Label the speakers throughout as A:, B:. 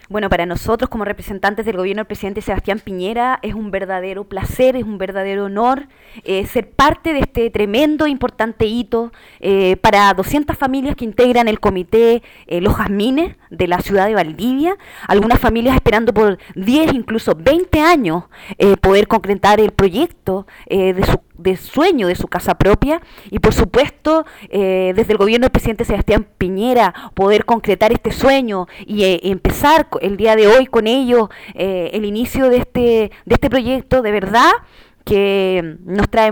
A: Bueno, para nosotros como representantes del gobierno del presidente Sebastián Piñera es un verdadero placer, es un verdadero honor ser parte de este tremendo, importante hito para 200 familias que integran el comité Los Jazmines de la ciudad de Valdivia, algunas familias esperando por 10, incluso 20 años poder concretar el proyecto de sueño de su casa propia y por supuesto desde el gobierno del presidente Sebastián Piñera poder concretar este sueño y empezar el día de hoy con ellos el inicio de este proyecto, de verdad que nos trae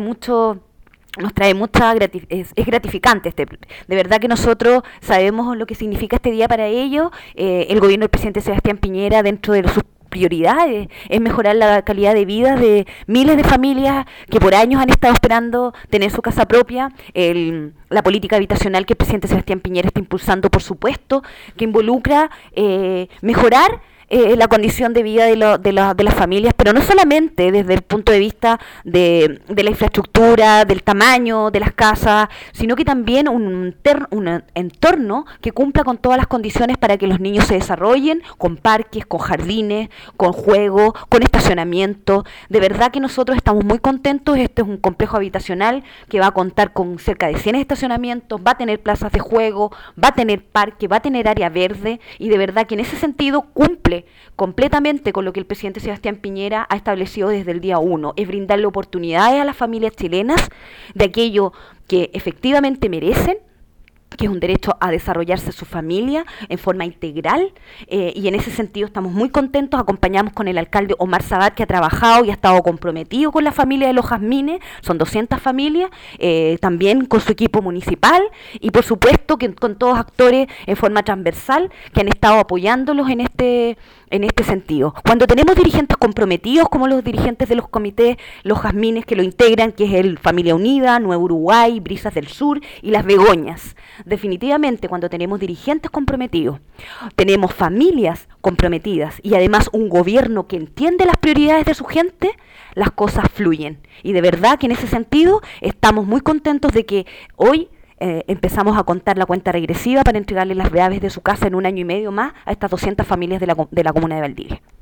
A: mucha es gratificante de verdad que nosotros sabemos lo que significa este día para ellos. El gobierno del presidente Sebastián Piñera, dentro de sus prioridades, es mejorar la calidad de vida de miles de familias que por años han estado esperando tener su casa propia. La política habitacional que el presidente Sebastián Piñera está impulsando, por supuesto, que involucra mejorar la condición de vida de las familias, pero no solamente desde el punto de vista de la infraestructura, del tamaño de las casas, sino que también un entorno que cumpla con todas las condiciones para que los niños se desarrollen, con parques, con jardines, con juegos, con estacionamiento. De verdad que nosotros estamos muy contentos. Este es un complejo habitacional que va a contar con cerca de 100 estacionamientos, va a tener plazas de juego, va a tener parque, va a tener área verde, y de verdad que en ese sentido cumple completamente con lo que el presidente Sebastián Piñera ha establecido desde el día 1, es brindarle oportunidades a las familias chilenas de aquello que efectivamente merecen, que es un derecho a desarrollarse su familia en forma integral, y en ese sentido estamos muy contentos. Acompañamos con el alcalde Omar Sabat, que ha trabajado y ha estado comprometido con la familia de Los Jazmines, son 200 familias, también con su equipo municipal y por supuesto que con todos actores en forma transversal que han estado apoyándolos en este sentido. Cuando tenemos dirigentes comprometidos como los dirigentes de los comités Los Jazmines que lo integran, que es el Familia Unida, Nuevo Uruguay, Brisas del Sur y Las Begoñas, definitivamente cuando tenemos dirigentes comprometidos, tenemos familias comprometidas y además un gobierno que entiende las prioridades de su gente, las cosas fluyen. Y de verdad que en ese sentido estamos muy contentos de que hoy empezamos a contar la cuenta regresiva para entregarle las llaves de su casa en 1 año y medio más a estas 200 familias de la comuna de Valdivia.